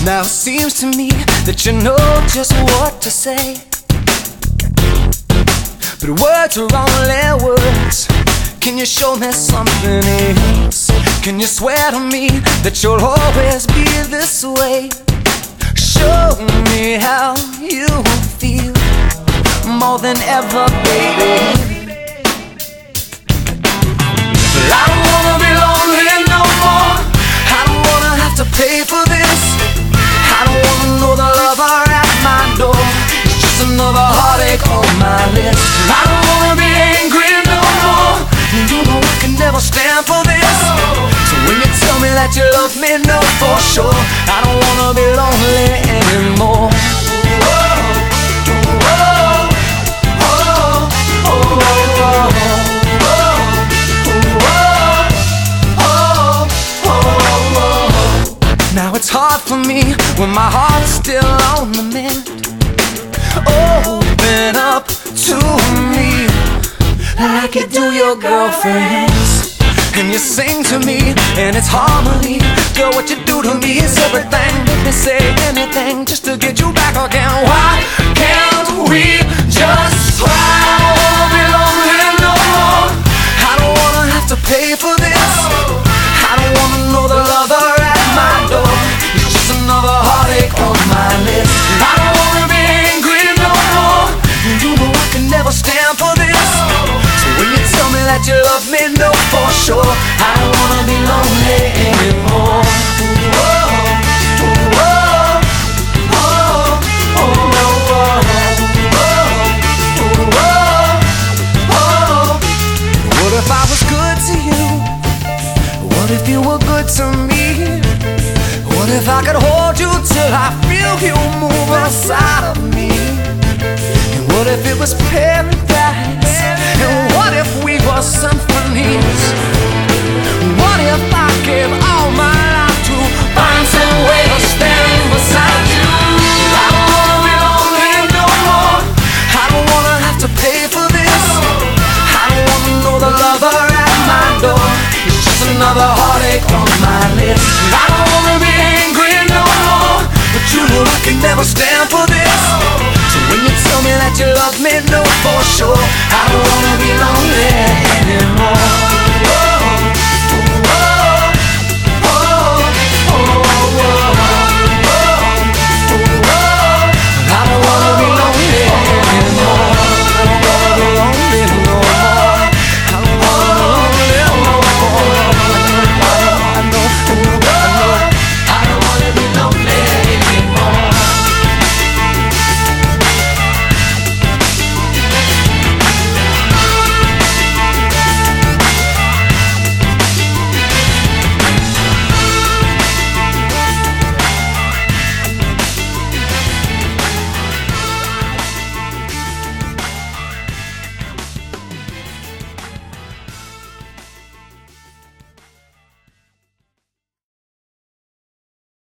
Now it seems to me that you know just what to say, but words are only words. Can you show me something else? Can you swear to me that you'll always be this way? Show me how you feel more than ever, baby. But I don't wanna be lonely no more. I don't wanna have to pay for this. I don't wanna know the lover at my door. It's just another heartache on my list. I don't wanna be angry no more. You know I can never stand for this. So when you tell me that you love me, know for sure I don't wanna be lonely anymore. Now it's hard for me when my heart's still on the mend. Open up to me like you do your girlfriends, and you sing to me and it's harmony. Girl, what you do to me is everything. Let me say anything just to get you back again. Why can't we just try? I don't wanna be lonely no more. I don't wanna have to pay for this. I don't wanna know the lover at my door. It's just another heartache on my list. I don't wanna be angry no more. You know I can never stand for this. So when you tell me that you love me, know for sure I don't wanna be lonely anymore. What if I was good to you? What if you were good to me? What if I could hold you till I feel you move inside of me? And what if it was paradise? And what if we were symphonies? What if